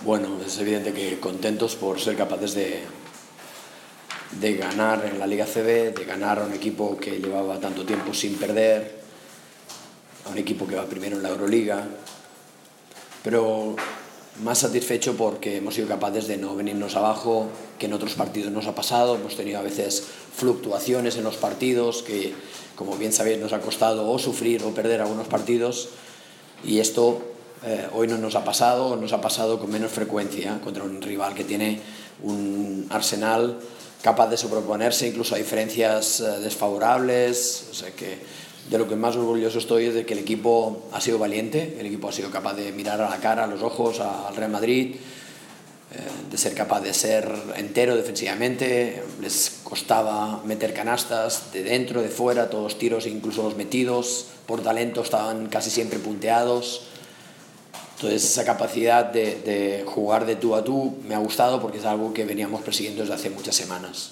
Bueno, es evidente que contentos por ser capaces de ganar en la Liga CB, de ganar a un equipo que llevaba tanto tiempo sin perder, a un equipo que va primero en la Euroliga, pero más satisfecho porque hemos sido capaces de no venirnos abajo, que en otros partidos nos ha pasado. Hemos tenido a veces fluctuaciones en los partidos que, como bien sabéis, nos ha costado o sufrir o perder algunos partidos, y esto hoy no nos ha pasado con menos frecuencia contra un rival que tiene un arsenal capaz de sobreponerse incluso a diferencias desfavorables. O sea que de lo que más orgulloso estoy es de que el equipo ha sido valiente, el equipo ha sido capaz de mirar a la cara, a los ojos al Real Madrid, de ser capaz de ser entero defensivamente. Les costaba meter canastas de dentro, de fuera, todos los tiros, incluso los metidos por talento, estaban casi siempre punteados. Entonces esa capacidad de jugar de tú a tú me ha gustado, porque es algo que veníamos persiguiendo desde hace muchas semanas.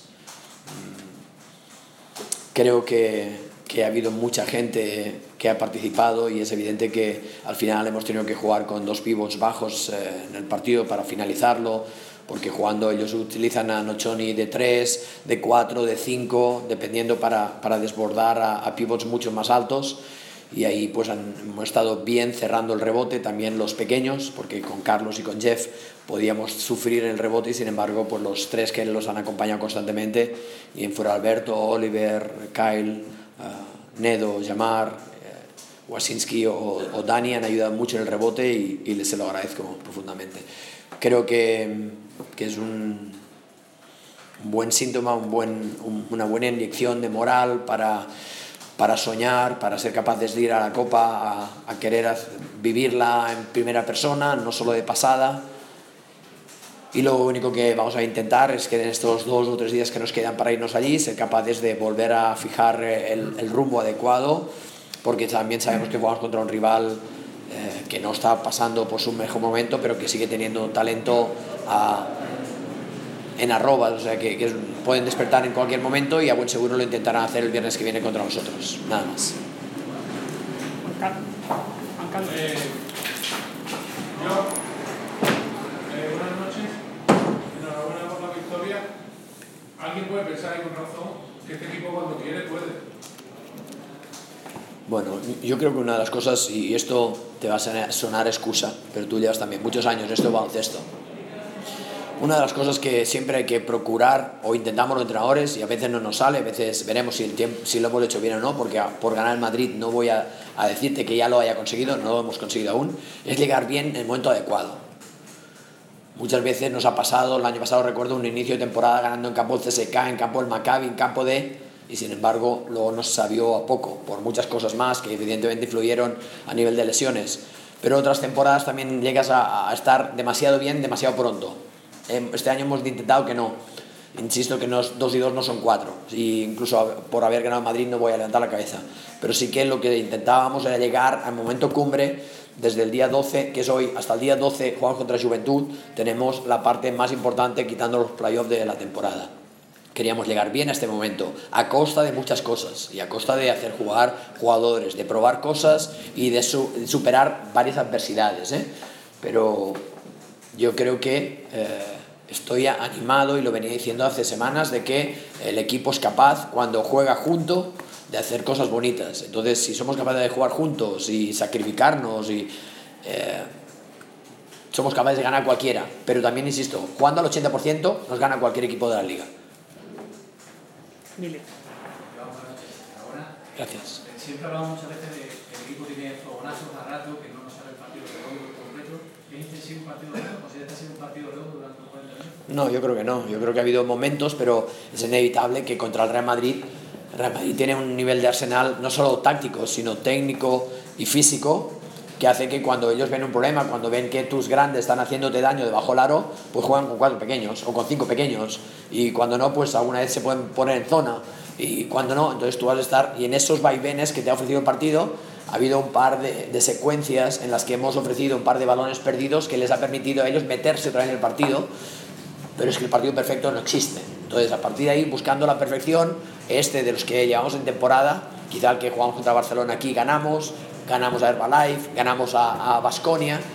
Creo que ha habido mucha gente que ha participado, y es evidente que al final hemos tenido que jugar con dos pivots bajos en el partido para finalizarlo, porque jugando ellos utilizan a Nocioni de 3, de 4, de 5, dependiendo para desbordar a pivots mucho más altos. Y ahí pues hemos estado bien cerrando el rebote, también los pequeños, porque con Carlos y con Jeff podíamos sufrir el rebote, y sin embargo pues los tres que los han acompañado constantemente, y en fuera Alberto, Oliver, Kyle, Nedo, Jamar, Wasinski o Dani han ayudado mucho en el rebote, y les se lo agradezco profundamente. Creo que es un buen síntoma, una buena inyección de moral para soñar, para ser capaces de ir a la Copa a querer vivirla en primera persona, no solo de pasada. Y lo único que vamos a intentar es que en estos 2 o 3 días que nos quedan para irnos allí, ser capaces de volver a fijar el rumbo adecuado, porque también sabemos que jugamos contra un rival que no está pasando por su mejor momento, pero que sigue teniendo talento en arrobas, o sea que pueden despertar en cualquier momento, y a buen seguro lo intentarán hacer el viernes que viene contra nosotros. Nada más. Buenas noches, enhorabuena por la victoria. Alguien puede pensar, y con razón, que este equipo cuando quiere puede. Bueno, yo creo que una de las cosas, y esto te va a sonar excusa, pero tú llevas también muchos años en esto de baloncesto. Una de las cosas que siempre hay que procurar, o intentamos los entrenadores, y a veces no nos sale, a veces veremos si lo hemos hecho bien o no, porque por ganar el Madrid no voy a decirte que ya lo haya conseguido, no lo hemos conseguido aún, es llegar bien en el momento adecuado. Muchas veces nos ha pasado, el año pasado recuerdo un inicio de temporada ganando en campo del CSK, en campo del Maccabi, en campo y sin embargo luego nos sabió a poco, por muchas cosas más que evidentemente influyeron a nivel de lesiones. Pero otras temporadas también llegas a estar demasiado bien, demasiado pronto. Este año hemos intentado que no. Insisto que 2 y 2 no son 4, y incluso por haber ganado Madrid no voy a levantar la cabeza, pero sí que lo que intentábamos era llegar al momento cumbre. Desde el día 12, que es hoy, hasta el día 12 jugamos contra Juventud, tenemos la parte más importante quitando los playoffs de la temporada. Queríamos llegar bien a este momento, a costa de muchas cosas, y a costa de hacer jugar jugadores, de probar cosas y de superar varias adversidades, Pero yo creo que estoy animado, y lo venía diciendo hace semanas, de que el equipo es capaz, cuando juega junto, de hacer cosas bonitas. Entonces, si somos capaces de jugar juntos y sacrificarnos, somos capaces de ganar cualquiera. Pero también, insisto, jugando al 80% nos gana cualquier equipo de la liga. Mile. Gracias. Siempre hablamos muchas veces de que el equipo tiene fogonazos a rato, que no nos sale el partido redondo completo. ¿Es este sido un partido redondo? ¿O sea, este ha sido un partido redondo durante los 40 minutos? No, yo creo que no. Yo creo que ha habido momentos, pero es inevitable que contra el Real Madrid tiene un nivel de arsenal no solo táctico, sino técnico y físico, que hace que cuando ellos ven un problema, cuando ven que tus grandes están haciéndote daño debajo del aro, pues juegan con 4 pequeños o con 5 pequeños, y cuando no, pues alguna vez se pueden poner en zona, y cuando no, entonces tú vas a estar, y en esos vaivenes que te ha ofrecido el partido ha habido un par de secuencias en las que hemos ofrecido un par de balones perdidos que les ha permitido a ellos meterse otra vez en el partido, pero es que el partido perfecto no existe. Entonces, a partir de ahí, buscando la perfección, de los que llevamos en temporada, quizá el que jugamos contra Barcelona aquí ganamos a Herbalife, ganamos a Baskonia,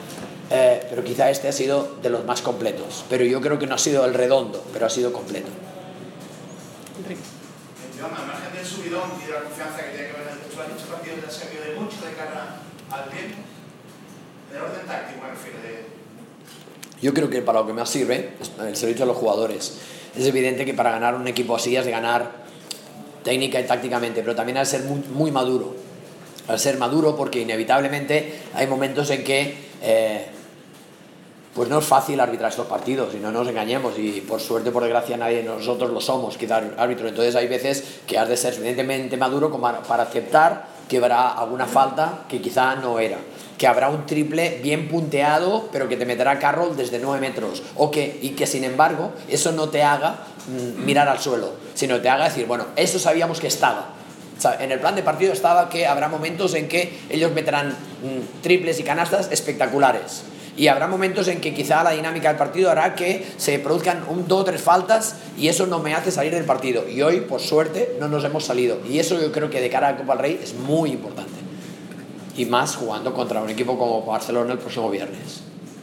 pero quizá este ha sido de los más completos. Pero yo creo que no ha sido el redondo, pero ha sido completo. Enrique. Al margen del subidón y de la confianza que tiene que ver en el titular, muchos partidos te han servido de mucho de cara al tiempo. De orden táctico, me refiero. Yo creo que para lo que más sirve es el servicio a los jugadores. Es evidente que para ganar un equipo así has de ganar técnica y tácticamente, pero también al ser muy maduro. Al ser maduro, porque inevitablemente hay momentos en que pues no es fácil arbitrar estos partidos, y no nos engañemos, y por suerte, por desgracia, nadie de nosotros lo somos, quizá árbitro. Entonces hay veces que has de ser suficientemente maduro como para aceptar que habrá alguna falta que quizá no era, que habrá un triple bien punteado pero que te meterá Carroll desde 9 metros, y que sin embargo eso no te haga mirar al suelo, sino te haga decir, bueno, eso sabíamos que estaba. O sea, en el plan de partido estaba que habrá momentos en que ellos meterán triples y canastas espectaculares, y habrá momentos en que quizá la dinámica del partido hará que se produzcan 2 o 3 faltas y eso no me hace salir del partido, y hoy por suerte no nos hemos salido, y eso yo creo que de cara a Copa del Rey es muy importante, y más jugando contra un equipo como Barcelona el próximo viernes.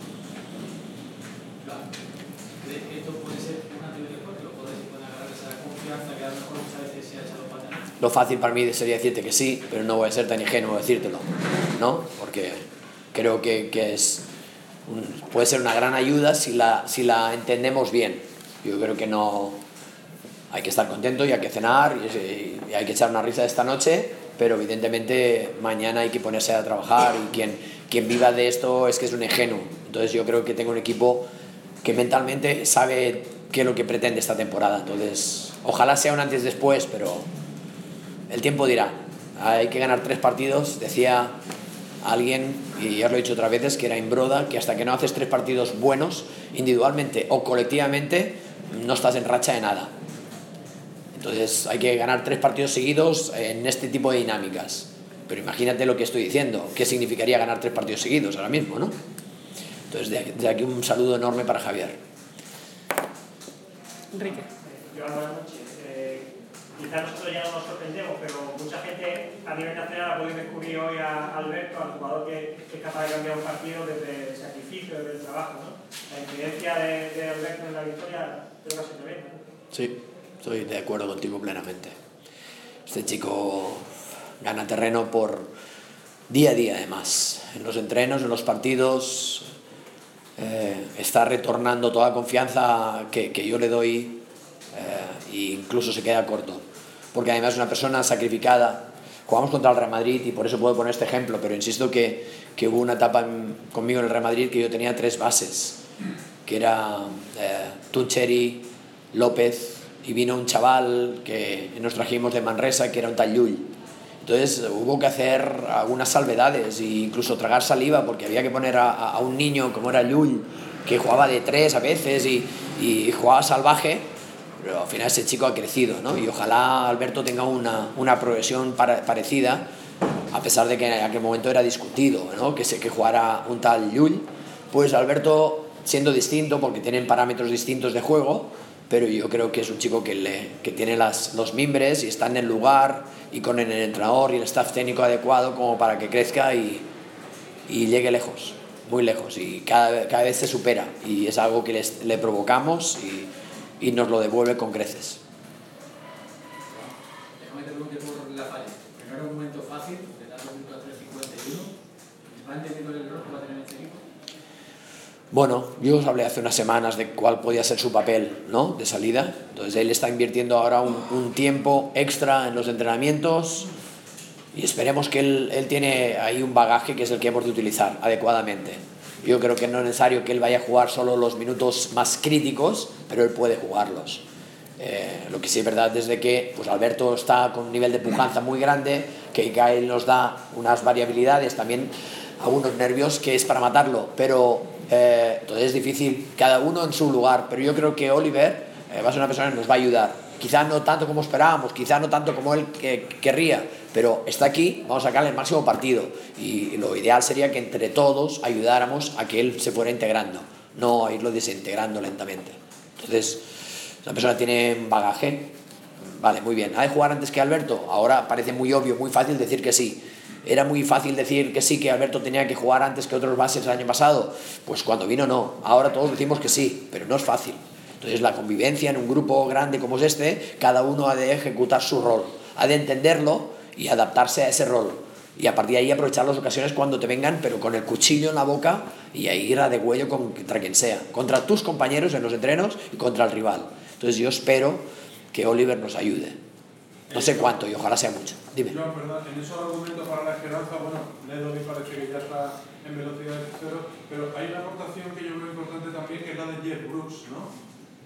Esto puede ser un antes y después, que los jugadores pueden agarrar esa confianza que a lo mejor muchas veces se ha echado para atrás. Lo fácil para mí sería decirte que sí, pero no voy a ser tan ingenuo decírtelo, ¿no? Porque creo que puede ser una gran ayuda si la entendemos bien. Yo creo que no hay que estar contento y hay que cenar y hay que echar una risa esta noche, pero evidentemente mañana hay que ponerse a trabajar, y quien viva de esto es que es un ingenuo. Entonces yo creo que tengo un equipo que mentalmente sabe qué es lo que pretende esta temporada. Entonces ojalá sea un antes y después, pero el tiempo dirá. Hay que ganar 3 partidos, decía alguien, y ya os lo he dicho otras veces, que era Imbroda, que hasta que no haces 3 partidos buenos, individualmente o colectivamente, no estás en racha de nada. Entonces hay que ganar 3 partidos seguidos en este tipo de dinámicas. Pero imagínate lo que estoy diciendo, qué significaría ganar 3 partidos seguidos ahora mismo, ¿no? Entonces de aquí un saludo enorme para Javier. Enrique. Buenas noches. Quizás nosotros ya no nos sorprendemos, pero mucha gente a nivel nacional ha podido descubrir hoy a Alberto, al jugador que es capaz de cambiar un partido desde el sacrificio, desde el trabajo, ¿no? La incidencia de Alberto en la victoria creo que se te ve, ¿no? Sí, estoy de acuerdo contigo plenamente. Este chico gana terreno por día a día, además. En los entrenos, en los partidos, está retornando toda confianza que yo le doy, e incluso se queda corto. Porque además es una persona sacrificada. Jugamos contra el Real Madrid y por eso puedo poner este ejemplo, pero insisto que hubo una etapa conmigo en el Real Madrid que yo tenía 3 bases, que era Tuncheri, López, y vino un chaval que nos trajimos de Manresa, que era un tal Llull. Entonces hubo que hacer algunas salvedades e incluso tragar saliva, porque había que poner a un niño como era Llull, que jugaba de 3 a veces y jugaba salvaje, pero al final ese chico ha crecido, ¿no? Y ojalá Alberto tenga una progresión parecida, a pesar de que en aquel momento era discutido, ¿no? que jugara un tal Llull. Pues Alberto, siendo distinto, porque tienen parámetros distintos de juego, pero yo creo que es un chico que tiene los mimbres y está en el lugar y con el entrenador y el staff técnico adecuado como para que crezca y llegue lejos, muy lejos, y cada vez se supera, y es algo que le provocamos y nos lo devuelve con creces. Déjame te pregunte por la falla. Que no era un momento fácil, de dar los minutos a 3:51. ¿Va entendiendo el error que va a tener este equipo? Bueno, yo os hablé hace unas semanas de cuál podía ser su papel, ¿no?, de salida. Entonces él está invirtiendo ahora un tiempo extra en los entrenamientos y esperemos que él tiene ahí un bagaje que es el que hemos de utilizar adecuadamente. Yo creo que no es necesario que él vaya a jugar solo los minutos más críticos, pero él puede jugarlos. Lo que sí es verdad es de que pues Alberto está con un nivel de pujanza muy grande, que él nos da unas variabilidades, también algunos nervios que es para matarlo, pero entonces es difícil, cada uno en su lugar. Pero yo creo que Oliver va a ser una persona que nos va a ayudar. Quizá no tanto como esperábamos, quizá no tanto como él querría, pero está aquí, vamos a sacarle el máximo partido, y lo ideal sería que entre todos ayudáramos a que él se fuera integrando, no a irlo desintegrando lentamente. Entonces, la persona tiene un bagaje, vale, muy bien. ¿Ha de jugar antes que Alberto? Ahora parece muy obvio, muy fácil decir que sí, Era muy fácil decir que sí, que Alberto tenía que jugar antes que otros bases el año pasado. Pues cuando vino no. Ahora todos decimos que sí, pero no es fácil. Entonces la convivencia en un grupo grande como es este, cada uno ha de ejecutar su rol, ha de entenderlo y adaptarse a ese rol. Y a partir de ahí aprovechar las ocasiones cuando te vengan, pero con el cuchillo en la boca y a ir a degüello contra quien sea. Contra tus compañeros en los entrenos y contra el rival. Entonces yo espero que Oliver nos ayude. No sé cuánto y ojalá sea mucho. Dime. No, perdón, en esos argumentos para la esperanza, bueno, Ledo me parece que ya está en velocidad de cero, pero hay una aportación que yo veo importante también, que es la de Jeff Brooks, ¿no?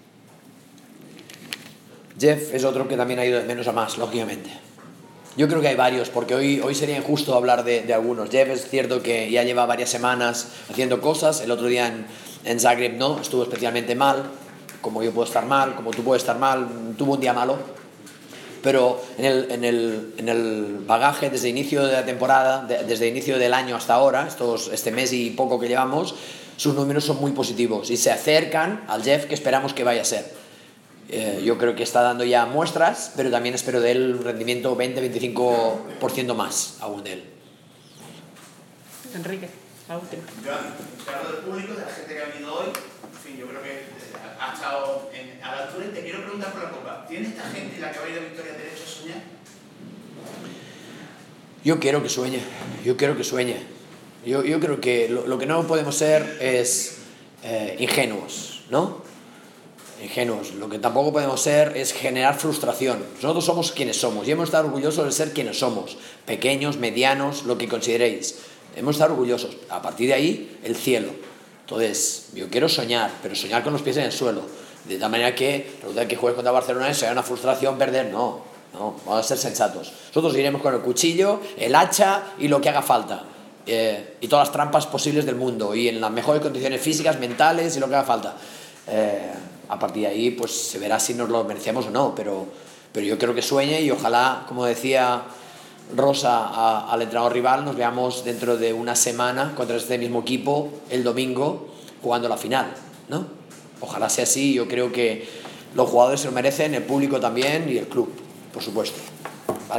Jeff es otro que también ha ido de menos a más, lógicamente. Yo creo que hay varios, porque hoy sería injusto hablar de algunos. Jeff es cierto que ya lleva varias semanas haciendo cosas. El otro día en Zagreb no, estuvo especialmente mal, como yo puedo estar mal, como tú puedes estar mal, tuvo un día malo. Pero en el bagaje desde inicio de la temporada, desde inicio del año hasta ahora, este mes y poco que llevamos, sus números son muy positivos y se acercan al Jeff que esperamos que vaya a ser. Yo creo que está dando ya muestras, pero también espero de él un rendimiento 20-25% más aún de él. Enrique, la última. Joan, te hablo del público, de la gente que ha venido hoy. En fin, yo creo que ha estado a la altura y te quiero preguntar por la Copa. ¿Tiene esta gente la que va a ir a Victoria derecho a soñar? Yo quiero que sueñe, yo quiero que sueñe. Yo creo que lo que no podemos ser es ingenuos, ¿no? Ingenuos. Lo que tampoco podemos ser es generar frustración. Nosotros somos quienes somos y hemos de estar orgullosos de ser quienes somos. Pequeños, medianos, lo que consideréis. Hemos de estar orgullosos. A partir de ahí, el cielo. Entonces, yo quiero soñar, pero soñar con los pies en el suelo. De tal manera que juegues contra Barcelona sea una frustración perder. No, vamos a ser sensatos. Nosotros iremos con el cuchillo, el hacha y lo que haga falta. Y todas las trampas posibles del mundo. Y en las mejores condiciones físicas, mentales y lo que haga falta. A partir de ahí, pues se verá si nos lo merecemos o no. Pero yo creo que sueñe y ojalá, como decía Rosa al entrenador rival, nos veamos dentro de una semana contra este mismo equipo el domingo jugando la final, ¿no? Ojalá sea así. Yo creo que los jugadores se lo merecen, el público también y el club, por supuesto.